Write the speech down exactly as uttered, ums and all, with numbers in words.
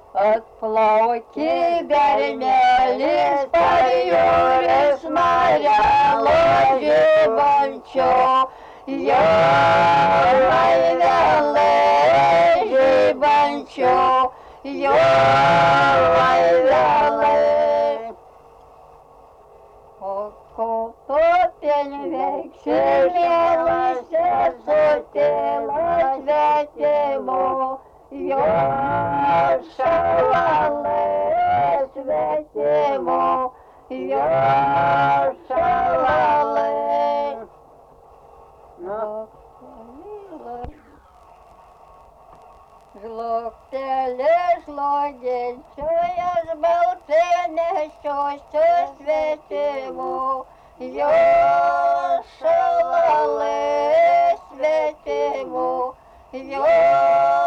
Atplaukė garnelis per jūras marelo žibančio, jo laivelai žibančio, jo laivelai. O kopo ten vekselėlas sesutėlas svetimo, jo šalalai svetimo, jo šalalai. Žlugtelės loginčiojas baltinėšios svetimo, jo šalalai svetimo, jo